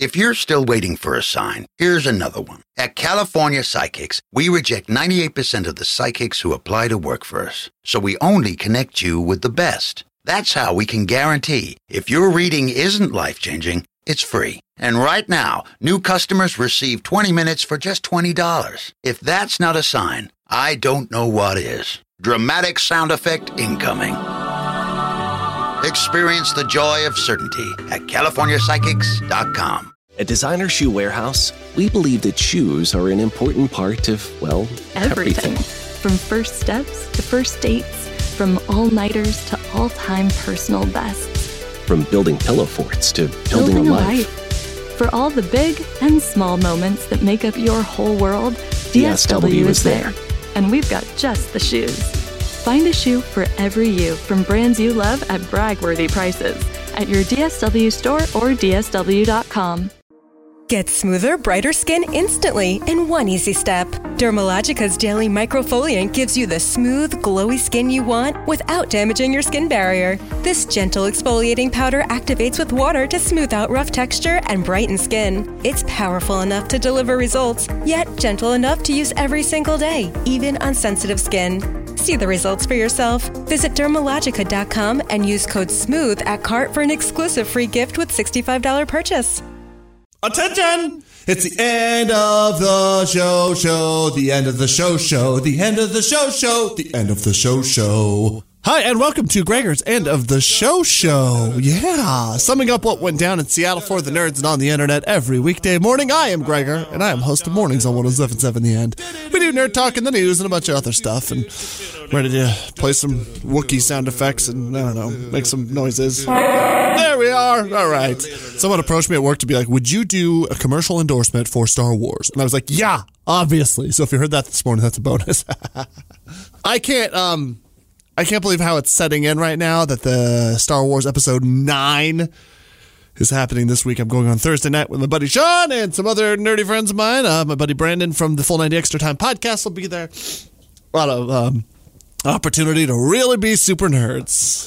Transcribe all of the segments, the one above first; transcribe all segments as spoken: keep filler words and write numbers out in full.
If you're still waiting for a sign, here's another one. At California Psychics, we reject ninety-eight percent of the psychics who apply to work for us. So we only connect you with the best. That's how we can guarantee if your reading isn't life-changing, it's free. And right now, new customers receive twenty minutes for just twenty dollars. If that's not a sign, I don't know what is. Dramatic sound effect incoming. Experience the joy of certainty at California Psychics dot com. At Designer Shoe Warehouse, we believe that shoes are an important part of, well, everything. everything. From first steps to first dates, from all-nighters to all-time personal bests. From building pillow forts to building, building a, a life. life. For all the big and small moments that make up your whole world, D S W is there. And we've got just the shoes. Find a shoe for every you from brands you love at brag-worthy prices at your D S W store or D S W dot com. Get smoother, brighter skin instantly in one easy step. Dermalogica's Daily Microfoliant gives you the smooth, glowy skin you want without damaging your skin barrier. This gentle exfoliating powder activates with water to smooth out rough texture and brighten skin. It's powerful enough to deliver results, yet gentle enough to use every single day, even on sensitive skin. See the results for yourself. Visit Dermalogica dot com and use code SMOOTH at cart for an exclusive free gift with sixty-five dollars purchase. Attention! It's the end of the show show, the end of the show show, the end of the show show, the end of the show show. Hi, and welcome to Gregor's End of the Show Show. Yeah, summing up what went down in Seattle for the nerds and on the internet every weekday morning. I am Gregor, and I am host of Mornings on one oh seven point seven The End. We do nerd talk in the news and a bunch of other stuff, and ready to play some Wookiee sound effects and, I don't know, make some noises. There we are. All right. Someone approached me at work to be like, would you do a commercial endorsement for Star Wars? And I was like, yeah, obviously. So if you heard that this morning, that's a bonus. I can't, um... I can't believe how it's setting in right now that the Star Wars Episode nine is happening this week. I'm going on Thursday night with my buddy Sean and some other nerdy friends of mine. Uh, my buddy Brandon from the Full ninety Extra Time podcast will be there. A lot of um, opportunity to really be super nerds.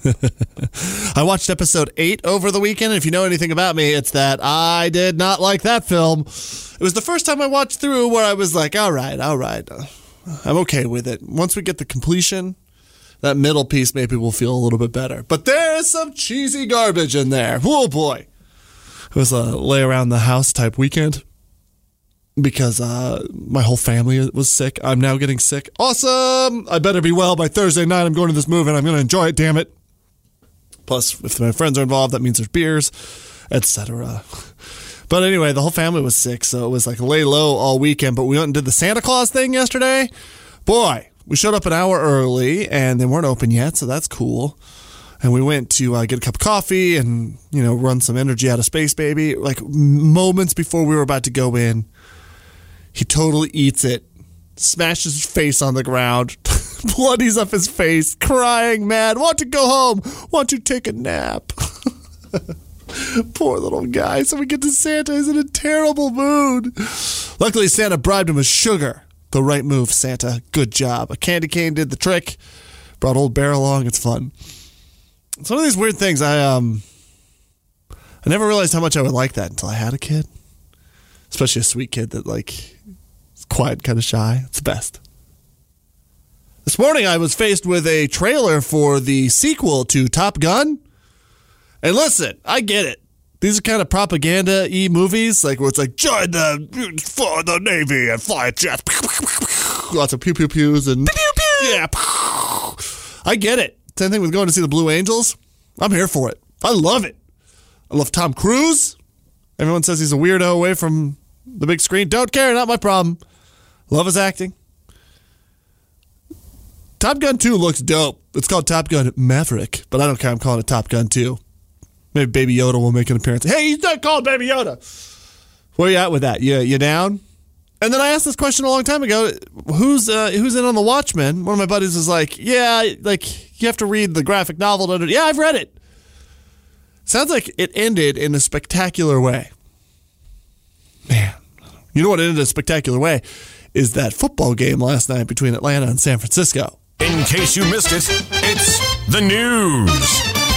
I watched Episode eight over the weekend, and if you know anything about me, it's that I did not like that film. It was the first time I watched through where I was like, all right, all right, uh, I'm okay with it. Once we get the completion, that middle piece maybe will feel a little bit better. But there is some cheesy garbage in there. Oh, boy. It was a lay around the house type weekend because uh, my whole family was sick. I'm now getting sick. Awesome. I better be well by Thursday night. I'm going to this movie and I'm going to enjoy it, damn it. Plus, if my friends are involved, that means there's beers, et cetera. But anyway, the whole family was sick, so it was like lay low all weekend. But we went and did the Santa Claus thing yesterday. Boy. We showed up an hour early, and they weren't open yet, so that's cool. And we went to uh, get a cup of coffee and, you know, run some energy out of Space Baby. Like, moments before we were about to go in, he totally eats it, smashes his face on the ground, bloodies up his face, crying, mad, want to go home, want to take a nap. Poor little guy. So we get to Santa, he's in a terrible mood. Luckily, Santa bribed him with sugar. The right move, Santa. Good job. A candy cane did the trick. Brought old Bear along. It's fun. It's one of these weird things. I um, I never realized how much I would like that until I had a kid. Especially a sweet kid that, like, is quiet, kind of shy. It's the best. This morning I was faced with a trailer for the sequel to Top Gun. And listen, I get it. These are kind of propaganda-y movies, like where it's like, join the, for the Navy and fly a jet. Lots of pew-pew-pews and... Pew-pew-pew! Yeah. I get it. Same thing with going to see the Blue Angels. I'm here for it. I love it. I love Tom Cruise. Everyone says he's a weirdo away from the big screen. Don't care, not my problem. Love his acting. Top Gun two looks dope. It's called Top Gun Maverick, but I don't care. I'm calling it Top Gun two. Maybe Baby Yoda will make an appearance. Hey, he's not called Baby Yoda. Where you at with that? You, you down? And then I asked this question a long time ago. Who's uh, who's in on The Watchmen? One of my buddies was like, yeah, like you have to read the graphic novel. To, yeah, I've read it. Sounds like it ended in a spectacular way. Man, you know what ended in a spectacular way? Is that football game last night between Atlanta and San Francisco. In case you missed it, it's the news.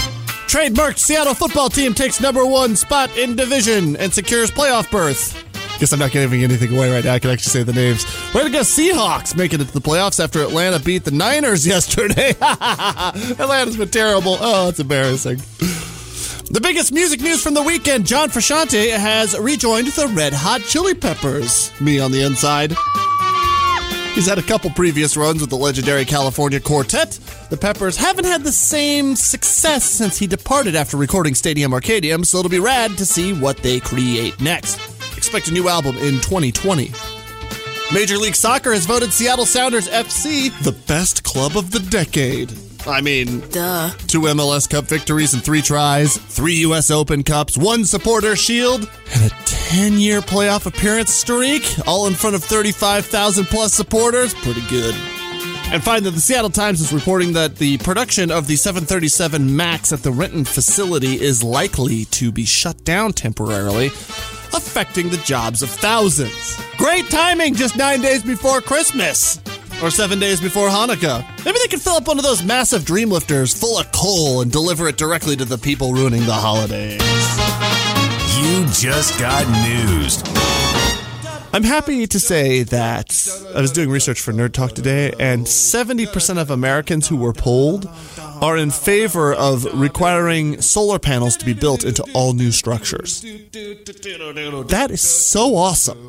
Trademarked Seattle football team takes number one spot in division and secures playoff berth. Guess I'm not giving anything away right now. I can actually say the names. Way to go, Seahawks, making it to the playoffs after Atlanta beat the Niners yesterday. Atlanta's been terrible. Oh, it's embarrassing. The biggest music news from the weekend, John Frusciante has rejoined the Red Hot Chili Peppers. Me on the inside. He's had a couple previous runs with the legendary California Quartet. The Peppers haven't had the same success since he departed after recording Stadium Arcadium, so it'll be rad to see what they create next. Expect a new album in twenty twenty. Major League Soccer has voted Seattle Sounders F C the best club of the decade. I mean, duh. Two M L S Cup victories in three tries, three U S Open Cups, one Supporter Shield, and a ten-year playoff appearance streak, all in front of thirty-five thousand plus supporters. Pretty good. And finally, the Seattle Times is reporting that the production of the seven thirty-seven MAX at the Renton facility is likely to be shut down temporarily, affecting the jobs of thousands. Great timing just nine days before Christmas. Or seven days before Hanukkah. Maybe they could fill up one of those massive Dreamlifters full of coal and deliver it directly to the people ruining the holidays. You just got news. I'm happy to say that I was doing research for Nerd Talk today, and seventy percent of Americans who were polled are in favor of requiring solar panels to be built into all new structures. That is so awesome.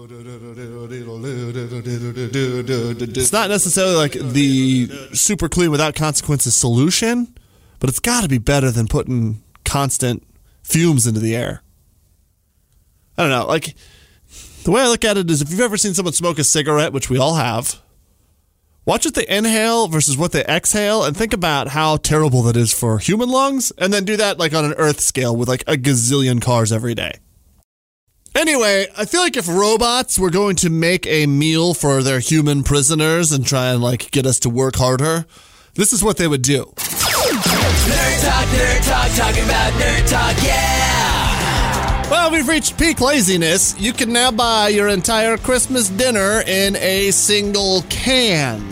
It's not necessarily like the super clean without consequences solution, but it's got to be better than putting constant fumes into the air. I don't know, like, the way I look at it is if you've ever seen someone smoke a cigarette, which we all have, watch what they inhale versus what they exhale and think about how terrible that is for human lungs, and then do that like on an Earth scale with like a gazillion cars every day. Anyway, I feel like if robots were going to make a meal for their human prisoners and try and like get us to work harder, this is what they would do. Nerd Talk, Nerd Talk, talking about Nerd Talk, yeah! Well, we've reached peak laziness. You can now buy your entire Christmas dinner in a single can.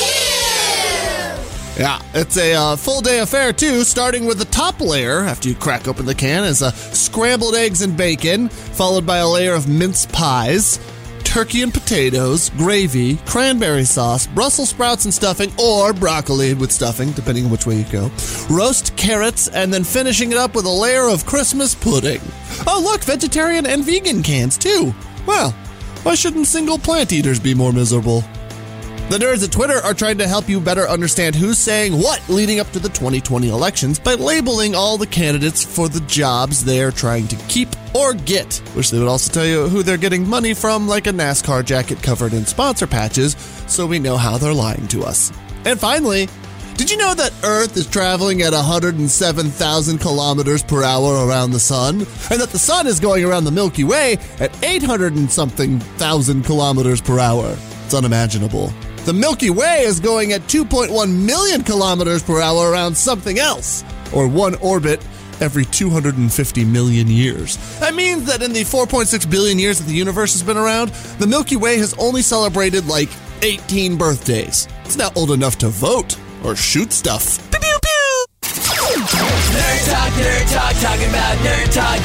Yeah, it's a uh, full day affair, too, starting with the top layer, after you crack open the can, is uh, scrambled eggs and bacon, followed by a layer of mince pies, turkey and potatoes, gravy, cranberry sauce, Brussels sprouts and stuffing, or broccoli with stuffing, depending on which way you go, roast carrots, and then finishing it up with a layer of Christmas pudding. Oh, look, vegetarian and vegan cans, too. Well, why shouldn't single plant eaters be more miserable? The nerds at Twitter are trying to help you better understand who's saying what leading up to the twenty twenty elections by labeling all the candidates for the jobs they're trying to keep or get. Wish they would also tell you who they're getting money from, like a NASCAR jacket covered in sponsor patches, so we know how they're lying to us. And finally, did you know that Earth is traveling at one hundred seven thousand kilometers per hour around the sun? And that the sun is going around the Milky Way at eight hundred and something thousand kilometers per hour? It's unimaginable. The Milky Way is going at two point one million kilometers per hour around something else, or one orbit every two hundred fifty million years. That means that in the four point six billion years that the universe has been around, the Milky Way has only celebrated like eighteen birthdays. It's not old enough to vote or shoot stuff. Pew, pew, pew. Nerd Talk, Nerd Talk, talking about Nerd Talk,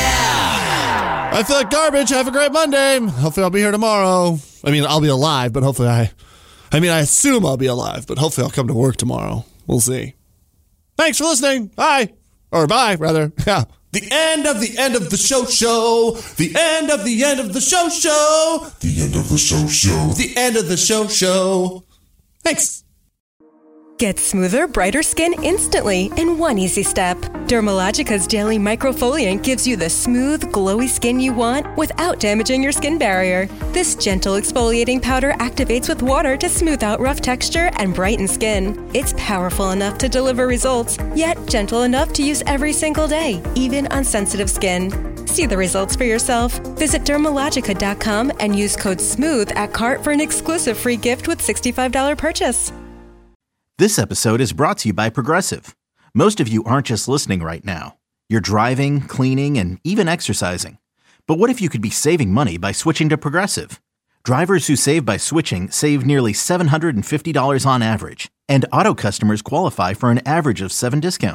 yeah! I feel like garbage. Have a great Monday. Hopefully I'll be here tomorrow. I mean, I'll be alive, but hopefully I... I mean, I assume I'll be alive, but hopefully I'll come to work tomorrow. We'll see. Thanks for listening. Bye. Or bye, rather. Yeah. The end of the end of the show show. The end of the end of the show show. The end of the show show. The end of the show show. Thanks. Get smoother, brighter skin instantly in one easy step. Dermalogica's Daily Microfoliant gives you the smooth, glowy skin you want without damaging your skin barrier. This gentle exfoliating powder activates with water to smooth out rough texture and brighten skin. It's powerful enough to deliver results, yet gentle enough to use every single day, even on sensitive skin. See the results for yourself. Visit Dermalogica dot com and use code SMOOTH at cart for an exclusive free gift with sixty-five dollars purchase. This episode is brought to you by Progressive. Most of you aren't just listening right now. You're driving, cleaning, and even exercising. But what if you could be saving money by switching to Progressive? Drivers who save by switching save nearly seven hundred fifty dollars on average, and auto customers qualify for an average of seven discounts.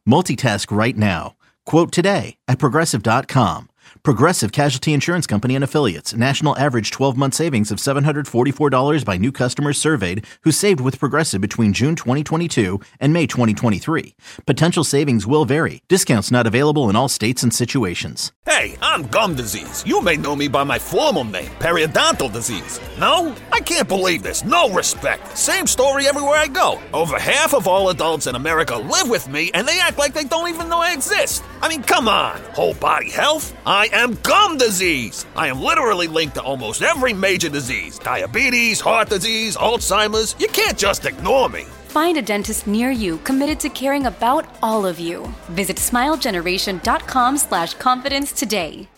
Multitask right now. Quote today at Progressive dot com. Progressive Casualty Insurance Company and Affiliates. National average twelve-month savings of seven hundred forty-four dollars by new customers surveyed who saved with Progressive between June twenty twenty-two and May twenty twenty-three. Potential savings will vary. Discounts not available in all states and situations. Hey, I'm gum disease. You may know me by my formal name, periodontal disease. No? I can't believe this. No respect. Same story everywhere I go. Over half of all adults in America live with me, and they act like they don't even know I exist. I mean, come on. Whole body health? I am gum disease. I am literally linked to almost every major disease. Diabetes, heart disease, Alzheimer's. You can't just ignore me. Find a dentist near you committed to caring about all of you. Visit smilegeneration.com slash confidence today.